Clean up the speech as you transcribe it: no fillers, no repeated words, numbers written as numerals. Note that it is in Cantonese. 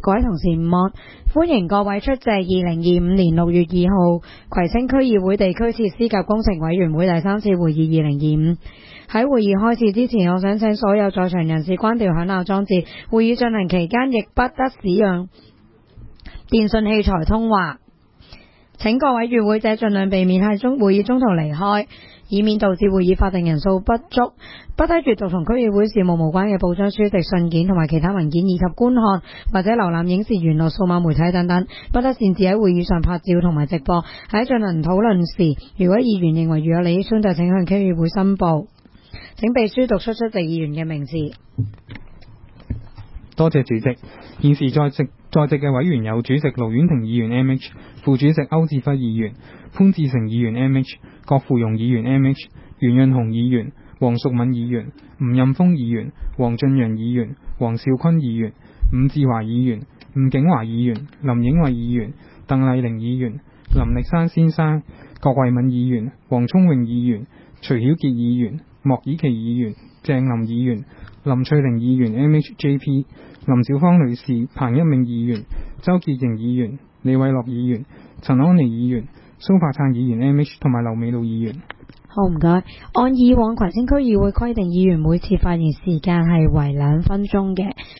各位同事午安，歡迎各位出席2025年6月2號葵青區議會地區設施及工程委員會第3次會議2025。喺會議開始之前，我想請所有在場人士關掉響鬧裝置。會議進行期間亦不得使用電訊器材通話。請各位與會者盡量避免喺會議中途離開，以免導致會議法定人數不足。不得閱讀同區議會事務無關嘅報章、書籍、信件同埋其他文件，以及觀看或者瀏覽影視、娛樂、數碼媒體等等。不得擅自喺會議上拍照同埋直播。喺進行討論時，如果議員認為有利益衝突，請向區議會申報。請秘書讀出出席議員嘅名字。 多謝主席。現時在席嘅委員有主席盧婉婷議員 MH、副主席歐志輝議員、潘志成議員 MH、郭富榮議員 MH、袁潤雄議員、黃淑敏議員、吳任峰議員、黃俊陽議員、黃少坤議員、伍志華議員、吳景華議員、林影惠議員、鄧麗玲議員、林力山先生、郭慧敏議員、黃聰榮議員、徐曉傑議員、莫以琪議員、鄭林議員、林翠玲議員 MHJP、林小芳女士、彭一鳴議員、周潔瑩議員、李偉樂議員、陳安妮議員、蘇柏燦議員 MH 同埋劉美露議員。 好，唔該。按以往葵青區議會規定，議員每次發言時間係為2分鐘嘅。